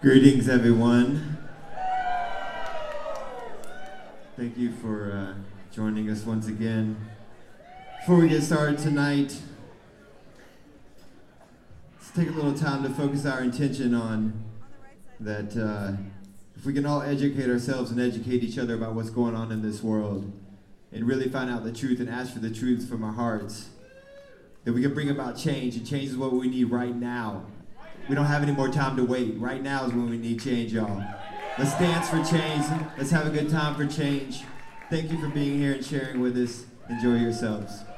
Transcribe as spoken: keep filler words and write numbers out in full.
Greetings, everyone. Thank you for uh, joining us once again. Before we get started tonight, let's take a little time to focus our intention on that uh, if we can all educate ourselves and educate each other about what's going on in this world and really find out the truth and ask for the truth from our hearts, that we can bring about change, and change is what we need right now. We don't have any more time to wait. Right now is when we need change, y'all. Let's dance for change. Let's have a good time for change. Thank you for being here and sharing with us. Enjoy yourselves.